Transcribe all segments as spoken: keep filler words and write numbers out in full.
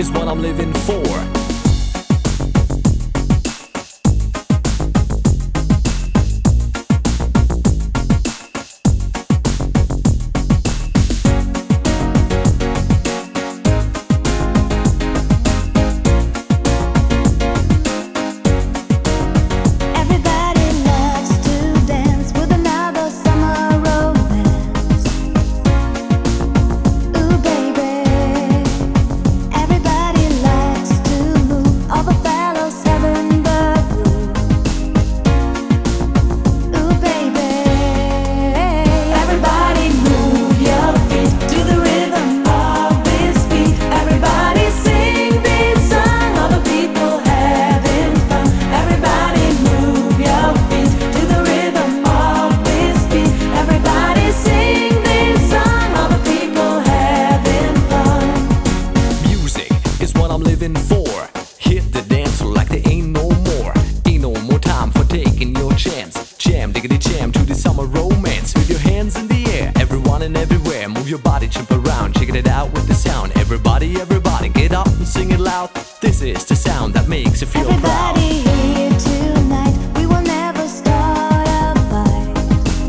is what I'm living for. For hit the dance floor like there ain't no more. Ain't no more time for taking your chance. Jam, diggity jam to the summer romance. With your hands in the air, everyone and everywhere. Move your body, jump around, checking it out with the sound. Everybody, everybody, get up and sing it loud. This is the sound that makes you feel proud. Everybody here tonight, we will never start a fight.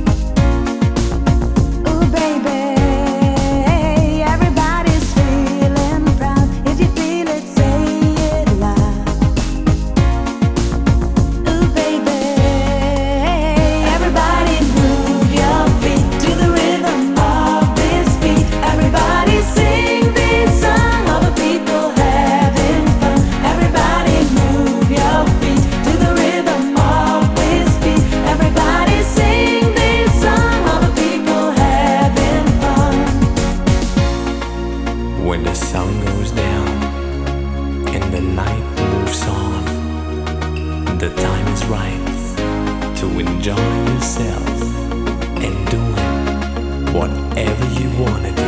Ooh baby, everybody's feeling proud. If you feel it, say it loud. Ooh baby, everybody move your feet to the rhythm of this beat. Everybody sing this song, all the people having fun. Everybody move your feet to the rhythm of this beat. Everybody sing this song, all the people having fun. When the sun goes down and the night moves on, the time is right to enjoy yourself and doing whatever you wanna do.